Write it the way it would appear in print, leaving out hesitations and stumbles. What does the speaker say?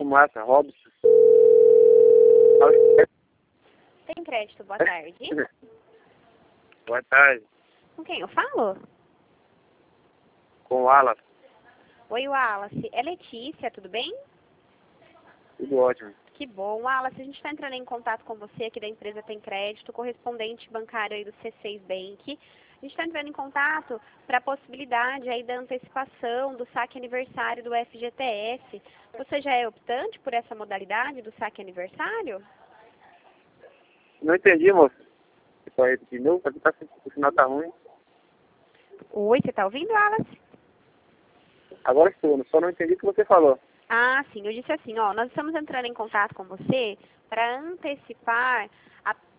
Massa, Robson. Tem crédito, boa tarde. Boa tarde. Com quem eu falo? Com o Alan. Oi, Wallace. É Letícia, tudo bem? Tudo ótimo. Que bom. Wallace, a gente está entrando em contato com você aqui da empresa Tem Crédito, correspondente bancário aí do C6 Bank. A gente está entrando em contato para a possibilidade aí da antecipação do saque aniversário do FGTS. Você já é optante por essa modalidade do saque aniversário? Não entendi, moço. Você pode repetir de novo? Aqui o sinal tá ruim. Oi, você está ouvindo, Wallace? Agora estou, só não entendi o que você falou. Sim, eu disse assim, nós estamos entrando em contato com você para antecipar